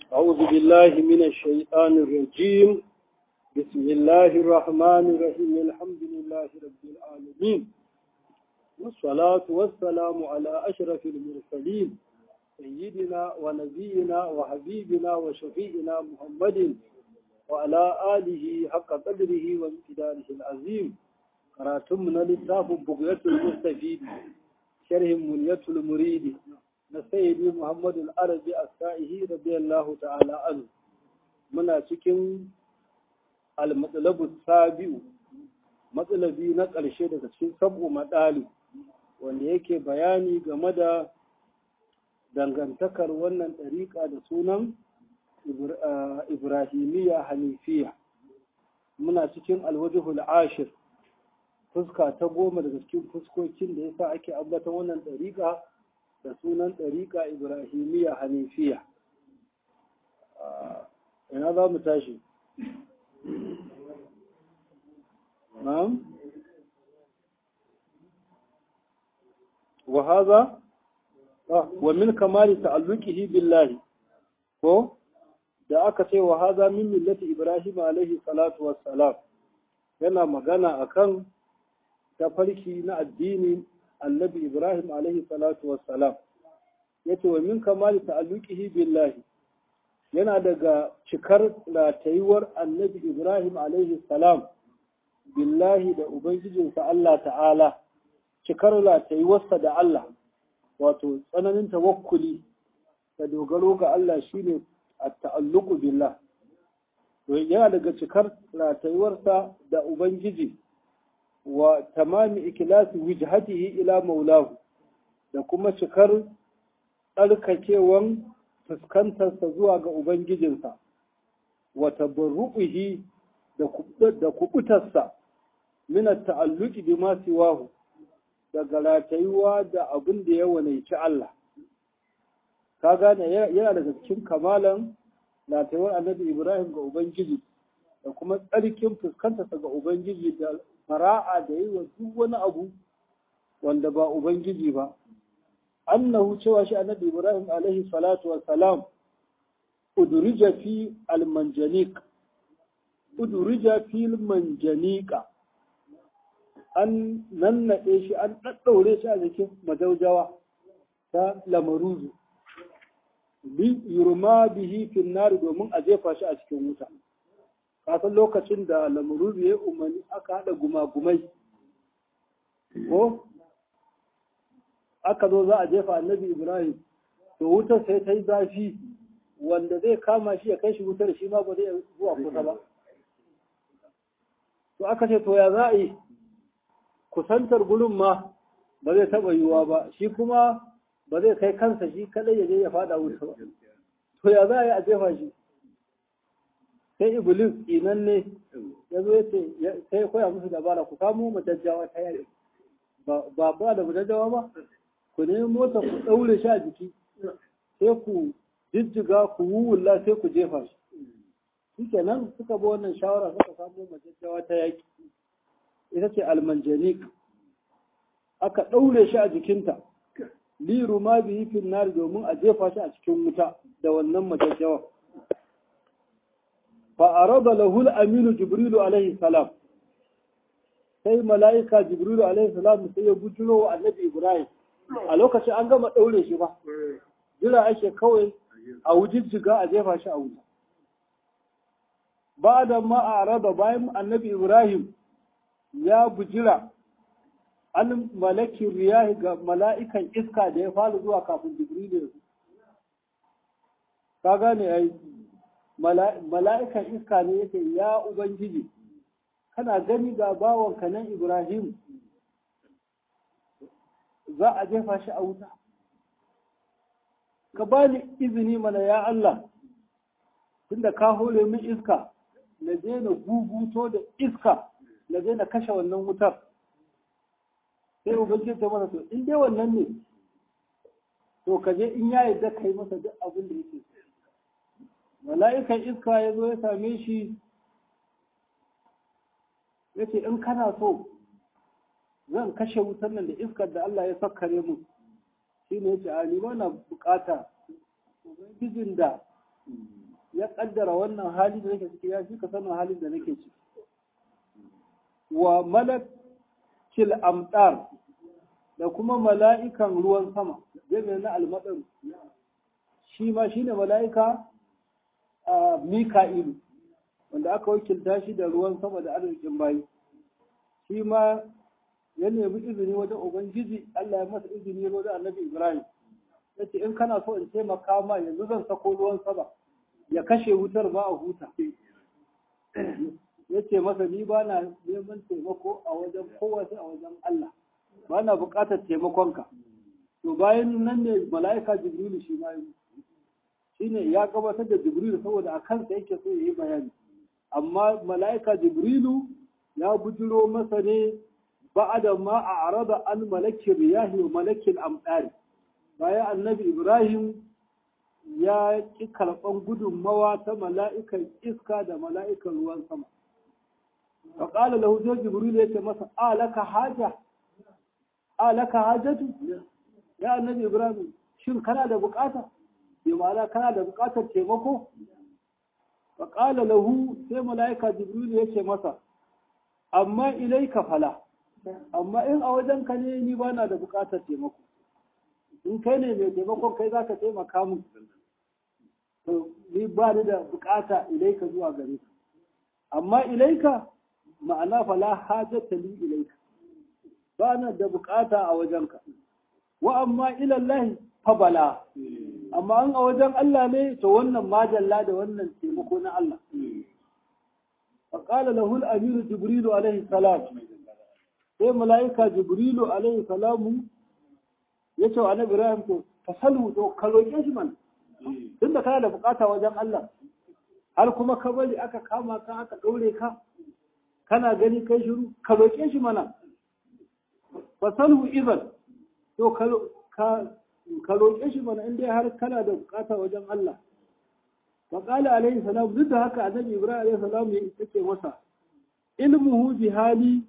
أعوذ بالله من الشيطان الرجيم. بسم الله الرحمن الرحيم. الحمد لله رب العالمين، والصلاة والسلام على أشرف المرسلين سيدنا ونبينا وحبيبنا وشفيعنا محمد وعلى آله حق قدره وامتداره العظيم. قراتمنا للتاف بغية المستفيد شرح منية المريد نسيدي محمد العربي السائه رضي الله تعالى عنه. منا cikin al-matsalabu sabi'u, matsalabi na ƙarshe daga cikin sab'u madali, wanda yake bayani game da dangantakar wannan ɗariƙa da sunan Ibrahimiyya Hanifiya. Muna cikin alwajihul ashir, fuska ta 10 daga cikin fuskokin da yasa ake ambatan wannan ɗariƙa da sunan ɗariƙa Ibrahimiyya Hanifiya. Ina za mu tashi? Na'am. وهذا ومن كمال تعلقه بالله ko da aka ce wa haza min millati Ibrahim alaihi salatu wassalam, yana magana akan tafarki na addinin annabi Ibrahim alaihi salatu wassalam. Yace wa min kamali ta'alluqihi billahi, yana daga cikar ratayuwar annabi Ibrahim alaihi salam billahi da ubangijinsa Allah ta'ala, cikar ratayuwarsa da Allah, wato tsananin tawakkuli da dogaro ga Allah shine at-ta'alluqu billah. To yana daga cikar ratayuwarsa da ubangiji wa tamami ikhlasi wijhatihi ila maulahu, da kuma cikar tsarkakewan fuskantarsa zuwa ga ubangijinsa, wa tabarru'ihi da kubutarsa min at-ta'alluqi bima siwahu, daga ratayuwa da abin da ya wanaici Allah. Ka gane yana daga cikin kamalan ratayuwar annabi Ibrahim ga Ubangiji, da kuma tsarkin fuskantarsa ga Ubangiji da fara'a da yi wa duk wani abu wanda ba Ubangiji ba. Annahu cewa shi annabi Ibrahim alaihi salatu wa salam udurija fi al-manjanik, udurija fi al-manjanika, an nannaɗe shi, an ɗaɗɗaure shi a jikin majaujawa ta lamaruzu, bi yurma bihi fin nari, domin a jefa shi a cikin wuta. Kasan lokacin da lamaruzu ya umarni aka haɗa gumagumai, ko aka zo za a jefa annabi Ibrahim, to wutar sai ta yi zafi, wanda zai kama shi ya kai shi wutar shi ma ba zai zuwa kusa ba. To aka ce to ya za a yi, kusantar gurin ma ba zai taɓa yiwuwa ba, shi kuma ba zai kai kansa shi kadai ya je ya fada wuta ba. To ya za a yi a jefa shi? Sai Iblis inan ne ya zo ya ce, sai koya musu dabara, ku kamo majajjawa ta yare, ba da majajjawa ba, ku nemi mota ku ɗaure shi a jiki, sai ku jijjiga ku wuwulla sai ku jefa shi. Shi kenan suka bi wannan shawara, suka kamo majajjawa ta yaki, ita ce almanjanik, aka ɗaure shi a jikinta, liru ma bihi fin nari, domin a jefa shi a cikin wuta da wannan majajjawa. Fa arada lahu al-aminu jibrilu alaihi salam, sai mala'ika jibrilu alaihi salam sai ya bujuro wa annabi Ibrahim. A lokacin an gama ɗaure shi ba, jira ake kawai a wujijjiga a jefa shi a wuta. Ba da ma a arada, bayan annabi Ibrahim ya bujira an malakin riyahi ga mala'ikan iska da ya fara zuwa kafin Jibrilu. Ka gane ai, mala'ikan iska ne yake, ya Ubangiji, kana gani ga bawanka nan Ibrahim za a jefa shi a wuta. Ka bani izini mana ya Allah, tunda ka hore min iska, na je na guguto da iska, na je na kashe wannan wutar. Sai Ubangiji ta masa, to in dai wannan ne, to ka je in ya yarda kai masa duk abin da yake. Mala'ikan iska ya zo ya same shi, ya ce in kana so zan kashe wutar nan da iskar da Allah ya sakkare mu. Shi ne ya ce a ni ba na bukata, Ubangijin da ya kaddara wannan hali da nake ciki ya fi ka sanin halin da nake ciki wa malakil amtar da kuma mala'ikan ruwan sama zai na almadar shi ma shine mala'ika Mika'ilu wanda aka wakilta shi da ruwan sama da arzikin bayi shi ma ya nemi izini wajen ubangiji Allah ya masa izini wajen annabi Ibrahim yace in kana so in taimaka ma yanzu zan sako ruwan sama ya kashe wutar ba a huta yace masa ni ba na neman taimako a wajen kowa sai a wajen Allah ba na buƙatar taimakonka to bayan nan ne mala'ika Jibrilu shi ma shine ya gabatar da Jibrilu saboda a kansa yake so ya yi bayani amma mala'ika Jibrilu ya bujiro masa ne ba'ada ma a arada an malakin riyahi wa malakin amɗari bayan annabi Ibrahim ya ƙi karɓan gudunmawa ta mala'ikan iska da mala'ikan ruwan sama. Ka ƙala lahu sai Jibrilu ya ce masa, alaka hajatu? Ya annabi Ibrahim, shin kana da bukata? Bi ma'ana kana da bukatar taimako? Ka ƙala lahu sai mala'ika Jibrilu ya ce masa, amma ilaika fala, amma in a wajen ka ne ni ba na da bukatar taimako. In kai ne mai taimakon kai za ka taimaka mu. To, ni ba ni da bukata ilaika zuwa gare ka. Amma ilaika ma'ana fala hajjata li ilaika. Ba na da bukata a wajenka. Wa amma ilallahi fa bala. Amma an a wajen Allah ne to wannan majalla da wannan taimako na Allah. فقال له الأمير جبريل عليه السلام sai mala'ika Jibrilu alaihi salamu ya ce wa annabi Ibrahim to fasalu to ka roƙe shi man tunda kana da bukata wajen Allah har kuma ka bari aka kama ka aka daure ka kana gani kai shiru ka roƙe shi mana fasalu idan to ka roƙe shi mana inda har kana da bukata wajen Allah فقال عليه السلام ضد هكا النبي إبراهيم عليه السلام يتكي مسا علمه بحالي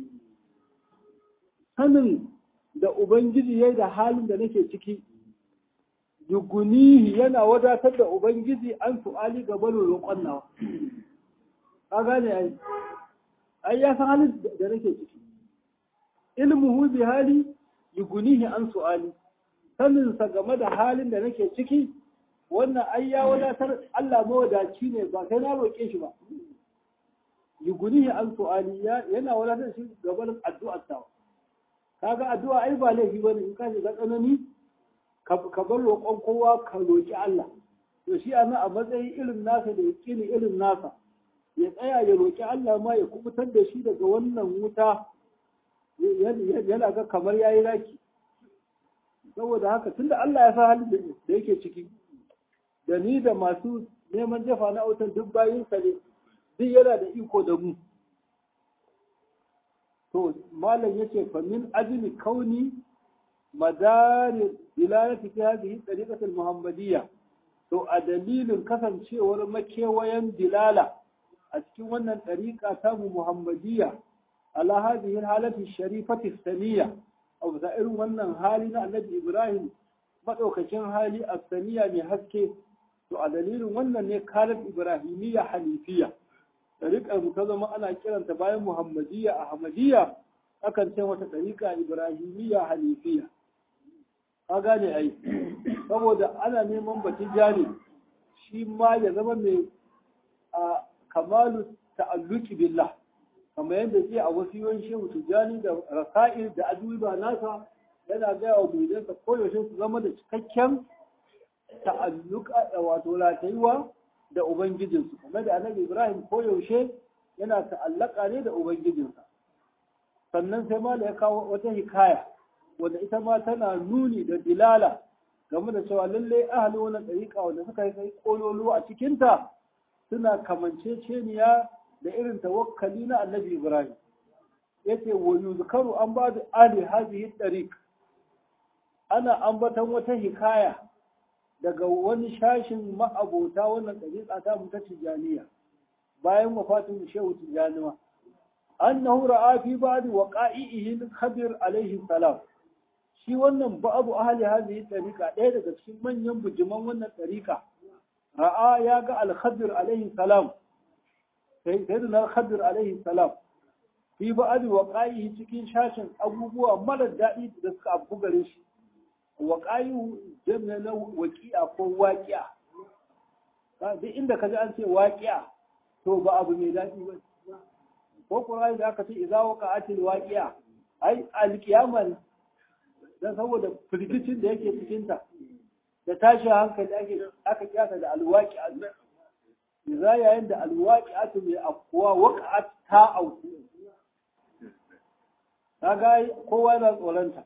sanin da Ubangiji ya yi da halin da nake ciki, yugunihi yana wadatar da Ubangiji an su'ali gaban roƙon nawa. Ka gane ai ya san halin da nake ciki. Ilmuhu bi hali yugunihi an su'ali, saninsa game da halin da nake ciki, wannan ai ya wadatar Allah mawadaci ne ba sai na roƙe shi ba. Yugunihi an su'ali yana wadatar shi gaban addu'ar ta. Kaga addu'a ai ba laifi bane in ka shiga tsanani ka bar roƙon kowa ka roƙi Allah. To shi ana a matsayin irin nasa da yaƙini irin nasa ya tsaya ya roƙi Allah ma ya kubutar da shi daga wannan wuta yana ga kamar yayi raki. Saboda haka tunda Allah ya sa halin da yake ciki da ni da masu neman jefa na autan duk bayinsa ne duk yana da iko da mu. To malam yace fa min ajli kauni madari dilalati fi hadhihi tariqatul muhammadiyya to a dalilin kasancewar makewayen dilala a cikin wannan tariqa ta muhammadiyya ala hadhihi halati sharifati saniya aw irin wannan hali na annabi Ibrahim madaukakin hali as-saniya mai haske to a dalilin wannan ne kalat ibrahimiyya hanifiyya tariƙar mu ta zama ana kiranta bayan muhammadiyya ahmadiyya akan ce wata tariƙa ibrahimiyya hanifiyya ka gane ai saboda ana neman batijani shi ma ya zama mai kamalu ta'alluki billah kamar yadda ke a wasiyoyin shehu tijani da rasa'il da aduba nasa yana gaya wa muridansa koyaushe su zama da cikakken ta'alluka da wato ratayuwa da ubangijinsu kamar da annabi Ibrahim koyaushe yana ta'allaka ne da ubangijinsa sannan sai ma da ya kawo wata hikaya wanda ita ma tana nuni da dilala game da cewa lallai ahli wannan dariƙa wanda suka yi kai kololo a cikinta suna kamanceceniya da irin tawakkali na annabi Ibrahim yace wa yuzkaru an ba da ahli hadhihi tariq ana ambatan wata hikaya daga wani shashin ma'abota wannan ɗariƙa ta mu ta Tijaniya bayan wafatin Shehu Tijaniwa annahu ra'a fi ba'd waqa'ihi Khadir alaihi salam shi wannan ba'du ahli hadhihi ɗariƙa ɗaya daga cikin manyan bujiman wannan ɗariƙa ra'a ya ga al-khadir alaihi salam sai da al-khadir alaihi salam fi ba'd waqa'i cikin shashin abubuwa mara daɗi da suka abu gare shi waqa'i jami'a na waqi'a ko waqi'a duk inda kaji an ce waqi'a to ba abu mai daɗi ba ko Qur'ani da aka ce idza waqa'atil waqi'a ai al-qiyamah dan saboda firgicin da yake cikin ta da tashi hankali aka kiyata da al-waqi'a idza yayin da al-waqi'atu mai afwa waqa'at ta auku kaga kowa yana tsoronta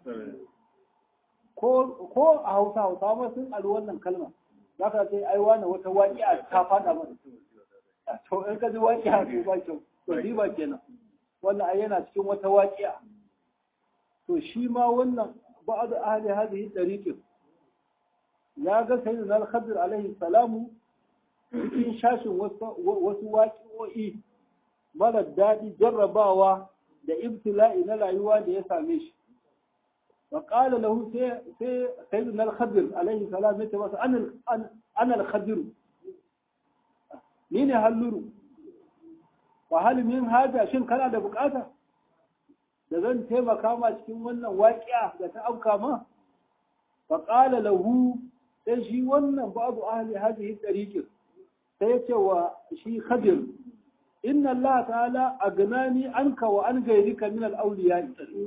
ko a Hausa ma sun alu wannan kalma za ka ce ai wani wata waƙi'a ta faɗa mana to in ka ji waƙi'a to ba kyau to riba kenan wannan ai yana cikin wata waƙi'a to shi ma wannan ba'd ahli hadhihi tariqin ya ga sayyidina al-Khadir alaihi salamu cikin shashin wasu waƙi'o'i mara daɗi jarrabawa da ibtila'i na rayuwa da ya same shi wa qala lahu sai sayyidina al-Khadir alaihi salam yace masa ana al-Khadir ni ne halluru wa hal min haja shin kana da bukata da zan taimaka ma cikin wannan waƙiya da ta auka ma fa qala lahu sai shi wannan babu ahli hadhihi tariqin sai yace wa shi Khadir inna Allah ta'ala agnani anka wa an gairika min al-awliya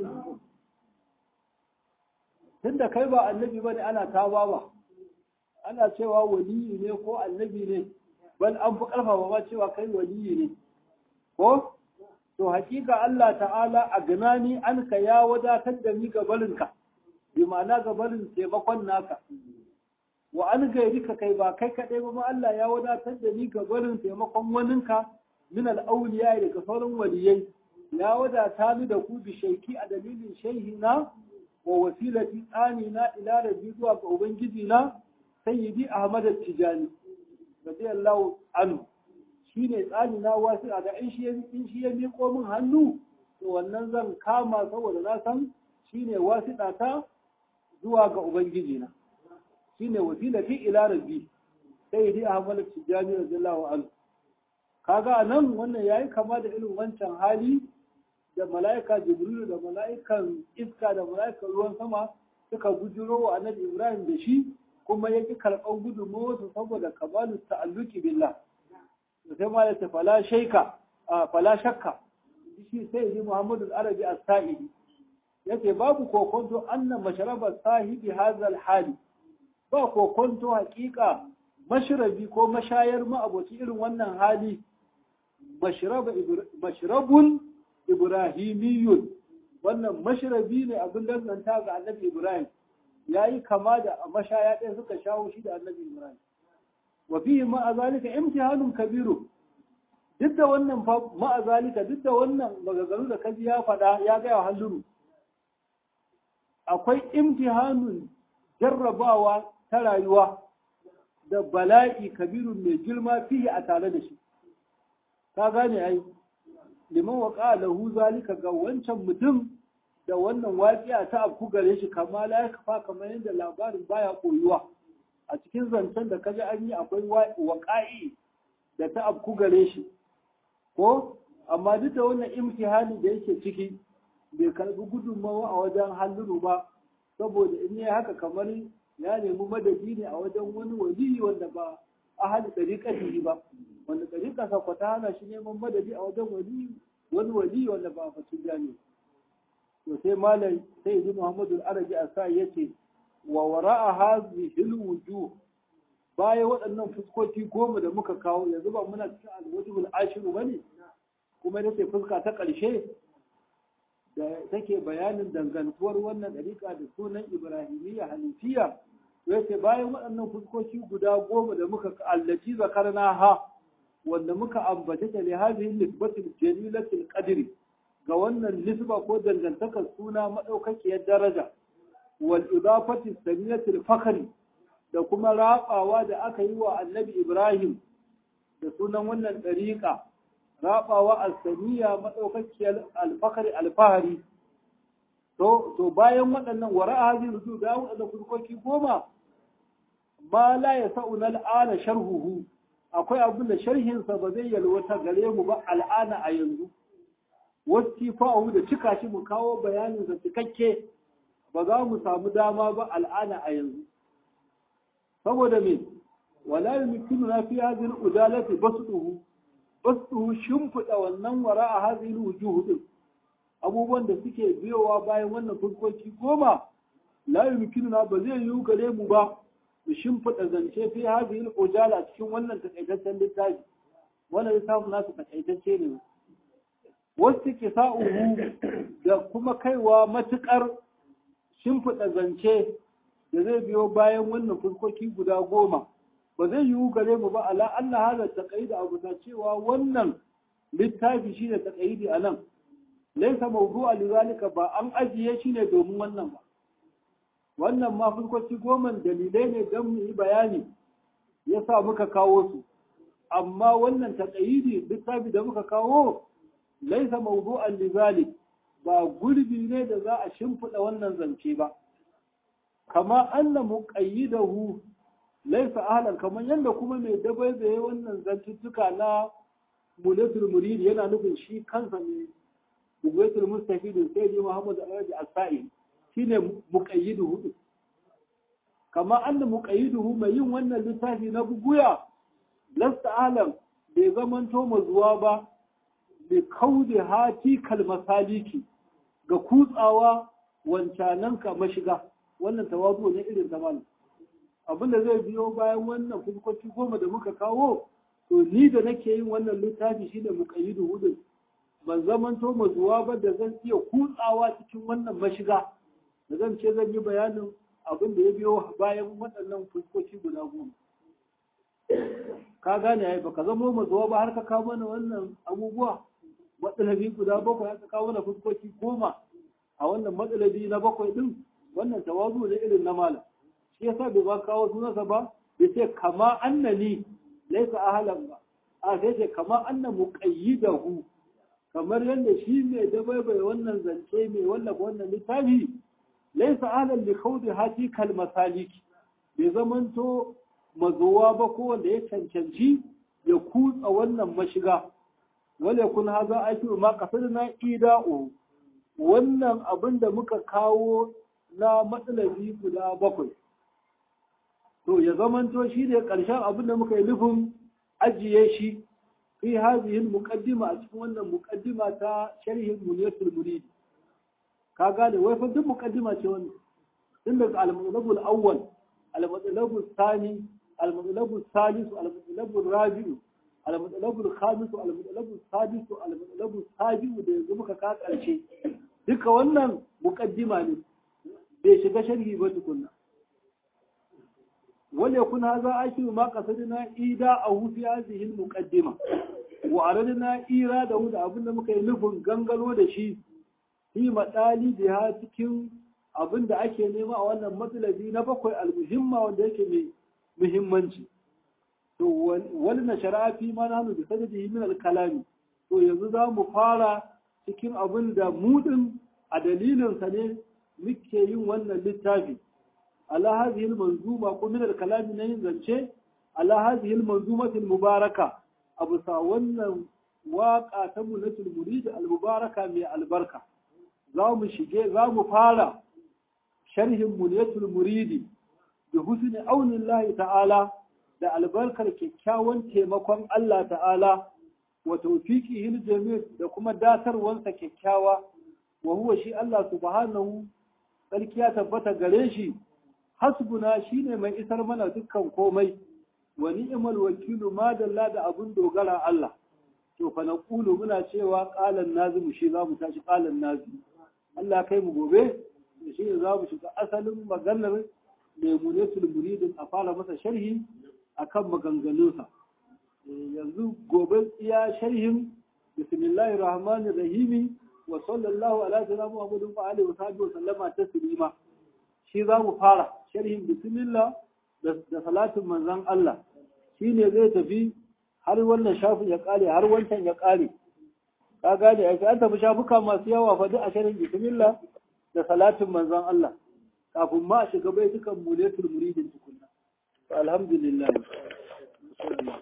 tunda kai ba annabi bane ana taba ba ana cewa waliyi ne ko annabi ne bal an fi karfafa ba cewa kai waliyi ne ko to hakika Allah ta'ala agnani anka ya wadatar da ni gabarinka bi ma'ana gabarin taimakon naka wa an gairika kai ba kai kadai ba Allah ya wadatar da ni gabarin taimakon waninka min al'auliya daga sauran waliyai ya wadata ni da ku bi shaiki a dalilin shaihina wa wasilati tsani na ila rabbi zuwa ga ubangiji na sayyidi ahmad at-tijani radiyallahu anhu shine tsani na wasila da in shi ya miƙo min hannu to wannan zan kama saboda na san shine wasila ta zuwa ga ubangiji na shine wasilati ila rabbi sayyidi ahmad at-tijani radiyallahu anhu kaga nan wannan yayi kama da irin wancan hali da mala'ika jibrilu da mala'ikan iska da mala'ikan ruwan sama suka bujuro wa annabi ibrahim da shi kuma yaki karɓar gudunmawar su saboda kamalu ta'alluki billah sai ma ya ce fala shakka shi sai yi muhammadu arabi as-sa'idi yace babu kokonto annan masharaba sahibi hadha hali ba kokonto hakika mashrabi ko mashayar ma aboci irin wannan hali mashrabun ibrahimiyun wannan mashrabi ne abin danganta ga annabi ibrahim yayi kama da mashaya ɗaya suka shawo shi da annabi ibrahim wa fihi ma zalika imtihanun kabiru duk da wannan ma zalika duk da wannan magagaru da kaji ya faɗa ya ga halluru akwai imtihanun jarrabawa ta rayuwa da bala'i kabirun mai girma fihi a tare da shi ka gane ai liman waqa lahu zalika ga wancan mutum da wannan waƙiya ta afku gare shi kama la yakfa kamar yadda labarin baya koyuwa a cikin zancen da kaji an yi akwai waƙa'i da ta afku gare shi ko amma duk da wannan imtihani da yake ciki bai karbi gudunmawa a wajen halluru ba saboda in yi haka kamar ya nemi madadi ne a wajen wani waliyi wanda ba ahali ɗariƙa ba wanda ɗariƙa sakwata hana shi neman madadi a wajen wani waliyi wanda ba batun jami to sai malai sai ji muhammadu arabi a sa ya ce wa wara'a hazihil wujuh bayan waɗannan fuskoki 10 da muka kawo yanzu ba muna cikin alwajibul ashiru bane kuma ita ce fuska ta ƙarshe da take bayanin dangantuwar wannan ɗariƙa da sunan ibrahimiyya hanifiya yace bayan waɗannan fuskoki guda 10 da muka allaci zakarna ha wanda muka ambata ta li hadhihi nisbatul jalilatul qadri ga wannan nisba ko dangantakar suna madaukakiyar daraja wal idafati samiyatul fakhri da kuma rabawa da aka yi wa annabi ibrahim da sunan wannan ɗariƙa rabawa al-samiya madaukakiyar al-fakhri al-fahri to bayan waɗannan wara'a hadhihi ruju da waɗannan fuskoki 10 ma la yasa'una al'ana sharhuhu akwai abin da sharhinsa ba zai yalwata gare mu ba al'ana a yanzu wastifa'u da cika shi mu kawo bayanin sa cikakke ba za mu samu dama ba al'ana a yanzu saboda me wala yumkinu na fi hadhihi al-udalati basduhu shimfida wannan wara'a hadhihi al-wujuh din abubuwan da suke biyowa bayan wannan fuskoki goma la yumkinu na ba zai yiwu gare mu ba mu shimfida zance fi hadhihi al-udala cikin wannan takaitaccen littafi wannan littafin nasu takaitacce ne wasu kisa'uhu da kuma kaiwa matukar shimfida zance da zai biyo bayan wannan fuskoki guda goma ba zai yiwu gare mu ba ala anna hada taqaidi abu ta cewa wannan littafi shine taqaidi anan laysa mawdu'a lidhalika ba an ajiye shi ne domin wannan ba wannan ma fuskoki goma dalilai ne don mu yi bayani yasa muka kawo su amma wannan taqaidi littafi da muka kawo laysa mawdu'an lidhalik ba gurbi ne da za a shimfida wannan zance ba kama anna muqayyidahu laysa ahlan kaman yanda kuma mai dabaibaye wannan zantuttuka na mulatul murid yana nufin shi kansa ne mulatul mustafid sai dai Muhammad al-Arabi as-Sa'i shine muqayyiduhu kama anna muqayyiduhu mai yin wannan littafi na buguya lasta ahlan bai zamanto mazuwa ba bi kaudi hati kalmasaliki ga kutsawa wancananka mashiga wannan tawazu ne irin zamani abinda zai biyo bayan wannan fuskoki goma da muka kawo to ni da nake yin wannan littafi shine muqayyidu hudud ban zamanto mazuwa ba da zan iya kutsawa cikin wannan mashiga da zan ce zan yi bayanin abin da ya biyo bayan waɗannan fuskoki guda goma ka gane ai baka zama mazuwa ba har ka kawo mana wannan abubuwa matsalabi guda bakwai aka kawo mana fuskoki goma a wannan matsalabi na bakwai din wannan tawazu ne irin na malam shi yasa bai ba kawo sunansa ba bai ce kama annani laisa ahlan ba a sai ce kama anna muqayyidahu kamar yadda shi mai dabaibai wannan zance mai wannan littafi laisa ahlan li khawdi hati kal masalik bai zamanto mazuwa ba ko wanda ya cancanci ya kutsa wannan mashiga wale kun haza aiki ma qasadna ida'u wannan abin da muka kawo na matsalabi guda bakwai to ya zamanto shi ne ƙarshen abin da muka yi nufin ajiye shi fi hazihin muqaddima a cikin wannan muqaddima ta sharhin munyatul murid ka gane wai fa duk muqaddima ce wannan tun daga al-matlabul awwal al-matlabul thani al-matlabul thalith al-matlabul rabi' al-matlabul khamis al-matlabul sadis al-matlabul sabi' da yanzu muka ka ƙarshe duka wannan muqaddima ne bai shiga sharhi ba tukunna wal yakun hadha akiru ma qasadna ida aw fi hadhihi al muqaddima wa aradna iradahu da abinda muka yi nufin gangalo da shi fi madali da cikin abinda ake nema a wannan matsalabi na bakwai al muhimma wanda yake mai muhimmanci to wal nashara fi ma nahnu bi sadadihi min al kalami to yanzu za mu fara cikin abinda mu din a dalilin sa ne muke yin wannan littafi ala hadhihi al-manzuma ko min al-kalam na yin zance ala hadhihi al-manzumati al-mubaraka abu sa wannan waka ta munatul murid al-mubaraka mai albarka za mu fara sharhin munatul murid bi husni aunillahi ta'ala da albarkar kyakkyawan taimakon Allah ta'ala wa tawfiqihi al-jamil da kuma datarwansa kyakkyawa wa huwa shi Allah subhanahu sarki ya tabbata gare shi hasbuna shine mai isar mana dukkan komai wa ni'mal wakilu ma dalla da abun dogara Allah to fa naqulu muna cewa qalan nazim shi za mu tashi qalan nazim Allah kai mu gobe shi ne za mu shiga asalin maganar Maimunatul Muridin a fara masa sharhi akan maganganunsa yanzu gobe iya sharhin bismillahir rahmanir rahim wa sallallahu ala sayyidina Muhammadin wa alihi wa sahbihi wa sallama taslima shi za mu fara sharhin bismillah da salatin manzon Allah shine zai tafi har wannan shafin ya kare har wancan ya kare ka gane ai an tafi shafuka masu yawa fa duk a sharhin bismillah da salatin manzon Allah kafin ma a shiga bai dukan muletul muridin tukunna alhamdulillah